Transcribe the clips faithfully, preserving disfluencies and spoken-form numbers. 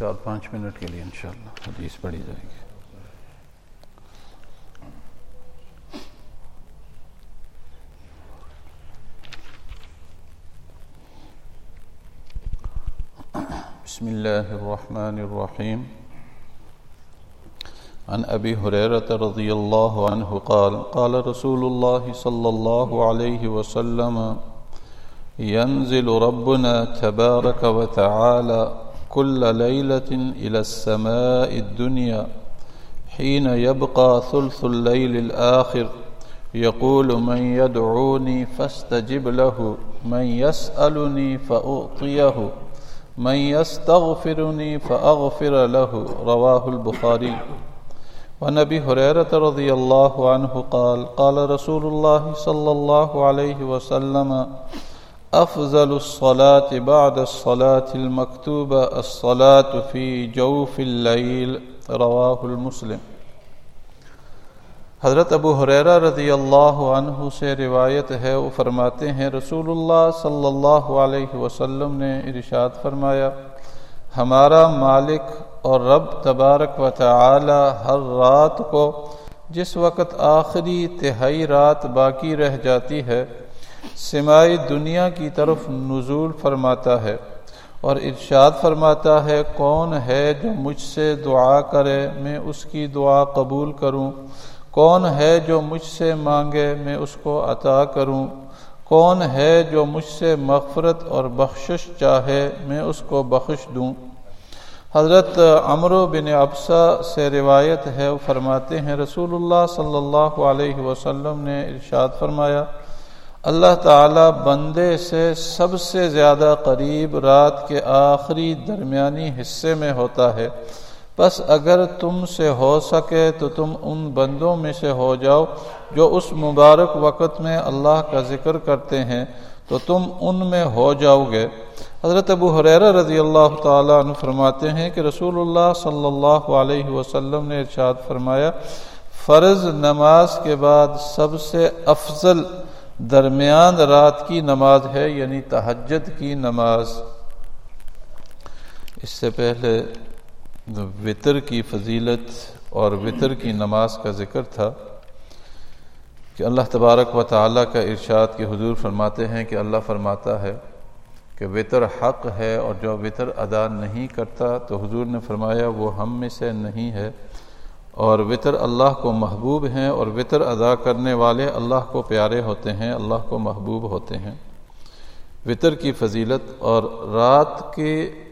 چار پانچ منٹ کے لیے انشاءاللہ حدیث پڑھی جائے گی. بسم اللہ الرحمن الرحیم. عن ابی ہریرہ رضی اللہ عنہ قال قال رسول اللہ صلی اللہ علیہ وسلم ينزل ربنا تبارك وتعالى كل ليلة إلى السماء الدنيا حين يبقى ثلث الليل الآخر يقول من يدعوني فاستجب له من يسألني فأعطيه من يستغفرني فأغفر له رواه البخاري. وعن ابي هريرة رضي الله عنه قال قال رسول الله صلى الله عليه وسلم افضل الصلاة بعد الصلاة المكتوبة الصلاة في جوف الليل رواه المسلم. حضرت ابو ہریرہ رضی اللہ عنہ سے روایت ہے، وہ فرماتے ہیں رسول اللہ صلی اللہ علیہ وسلم نے ارشاد فرمایا، ہمارا مالک اور رب تبارک و تعالی ہر رات کو جس وقت آخری تہائی رات باقی رہ جاتی ہے سمائی دنیا کی طرف نزول فرماتا ہے اور ارشاد فرماتا ہے، کون ہے جو مجھ سے دعا کرے میں اس کی دعا قبول کروں، کون ہے جو مجھ سے مانگے میں اس کو عطا کروں، کون ہے جو مجھ سے مغفرت اور بخشش چاہے میں اس کو بخش دوں. حضرت عمرو بن عبسہ سے روایت ہے، وہ فرماتے ہیں رسول اللہ صلی اللہ علیہ وسلم نے ارشاد فرمایا، اللہ تعالی بندے سے سب سے زیادہ قریب رات کے آخری درمیانی حصے میں ہوتا ہے، بس اگر تم سے ہو سکے تو تم ان بندوں میں سے ہو جاؤ جو اس مبارک وقت میں اللہ کا ذکر کرتے ہیں تو تم ان میں ہو جاؤ گے. حضرت ابو ہریرہ رضی اللہ تعالیٰ عنہ فرماتے ہیں کہ رسول اللہ صلی اللہ علیہ وسلم نے ارشاد فرمایا، فرض نماز کے بعد سب سے افضل درمیان رات کی نماز ہے، یعنی تہجد کی نماز. اس سے پہلے وطر کی فضیلت اور وطر کی نماز کا ذکر تھا کہ اللہ تبارک و تعالیٰ کا ارشاد کہ حضور فرماتے ہیں کہ اللہ فرماتا ہے کہ وطر حق ہے اور جو وطر ادا نہیں کرتا تو حضور نے فرمایا وہ ہم میں سے نہیں ہے، اور وطر اللہ کو محبوب ہیں اور وطر ادا کرنے والے اللہ کو پیارے ہوتے ہیں، اللہ کو محبوب ہوتے ہیں. وطر کی فضیلت اور رات کے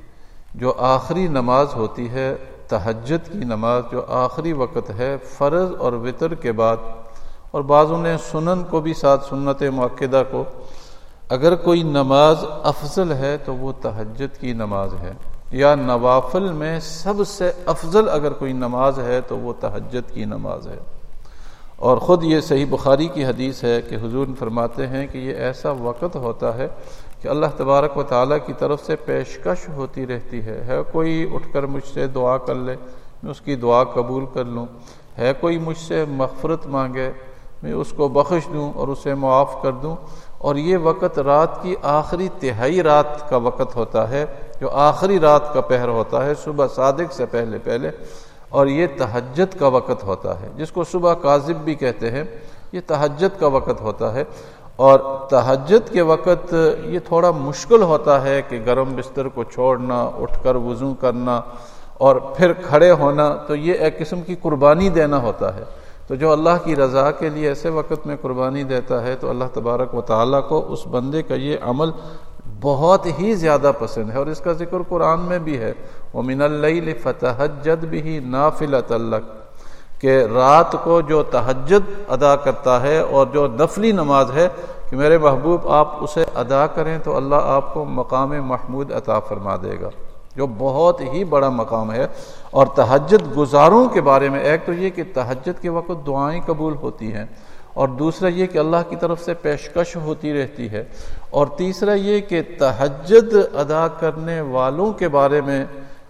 جو آخری نماز ہوتی ہے تہجد کی نماز، جو آخری وقت ہے فرض اور وطر کے بعد، اور بعضوں نے سنن کو بھی ساتھ سنت مؤکدہ کو، اگر کوئی نماز افضل ہے تو وہ تہجد کی نماز ہے، یا نوافل میں سب سے افضل اگر کوئی نماز ہے تو وہ تہجد کی نماز ہے. اور خود یہ صحیح بخاری کی حدیث ہے کہ حضور فرماتے ہیں کہ یہ ایسا وقت ہوتا ہے کہ اللہ تبارک و تعالیٰ کی طرف سے پیشکش ہوتی رہتی ہے، ہے کوئی اٹھ کر مجھ سے دعا کر لے میں اس کی دعا قبول کر لوں، ہے کوئی مجھ سے مغفرت مانگے میں اس کو بخش دوں اور اسے معاف کر دوں. اور یہ وقت رات کی آخری تہائی رات کا وقت ہوتا ہے، جو آخری رات کا پہر ہوتا ہے صبح صادق سے پہلے پہلے، اور یہ تہجد کا وقت ہوتا ہے جس کو صبح کاذب بھی کہتے ہیں، یہ تہجد کا وقت ہوتا ہے. اور تہجد کے وقت یہ تھوڑا مشکل ہوتا ہے کہ گرم بستر کو چھوڑنا، اٹھ کر وضو کرنا اور پھر کھڑے ہونا، تو یہ ایک قسم کی قربانی دینا ہوتا ہے. تو جو اللہ کی رضا کے لیے ایسے وقت میں قربانی دیتا ہے تو اللہ تبارک و تعالیٰ کو اس بندے کا یہ عمل بہت ہی زیادہ پسند ہے، اور اس کا ذکر قرآن میں بھی ہے، وَمِنَ اللَّيْلِ فَتَهَجَّدْ بِهِ نَافِلَةً لَكَ، کہ رات کو جو تہجد ادا کرتا ہے اور جو نفلی نماز ہے کہ میرے محبوب آپ اسے ادا کریں تو اللہ آپ کو مقام محمود عطا فرما دے گا، جو بہت ہی بڑا مقام ہے. اور تہجد گزاروں کے بارے میں ایک تو یہ کہ تہجد کے وقت دعائیں قبول ہوتی ہیں، اور دوسرا یہ کہ اللہ کی طرف سے پیشکش ہوتی رہتی ہے، اور تیسرا یہ کہ تہجد ادا کرنے والوں کے بارے میں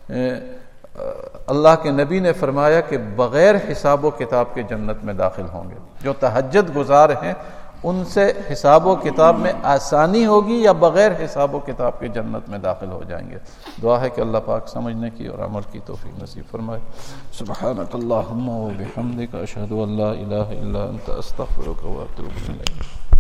اللہ کے نبی نے فرمایا کہ بغیر حساب و کتاب کے جنت میں داخل ہوں گے. جو تہجد گزار ہیں ان سے حساب و کتاب میں آسانی ہوگی یا بغیر حساب و کتاب کے جنت میں داخل ہو جائیں گے؟ دعا ہے کہ اللہ پاک سمجھنے کی اور عمل کی توفیق نصیب فرمائے۔ سبحانک اللہم و بحمدک، اشہد ان لا الہ الا انت، استغفرک و اتوب الیک۔